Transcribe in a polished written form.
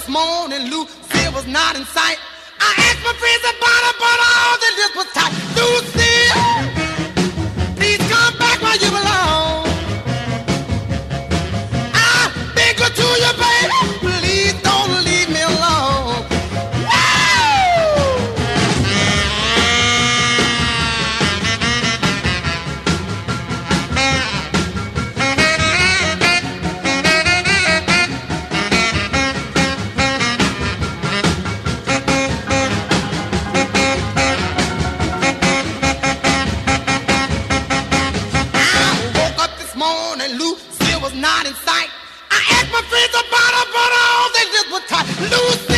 morning, Lucille was not in sight. I asked my friends about her, but all they did was type. Lucille, please come back where you belong. I've been good to you, baby. Please don't leave me alone. Morning, Lucille was not in sight. I asked my friends about her, but all they did was type. Lucille.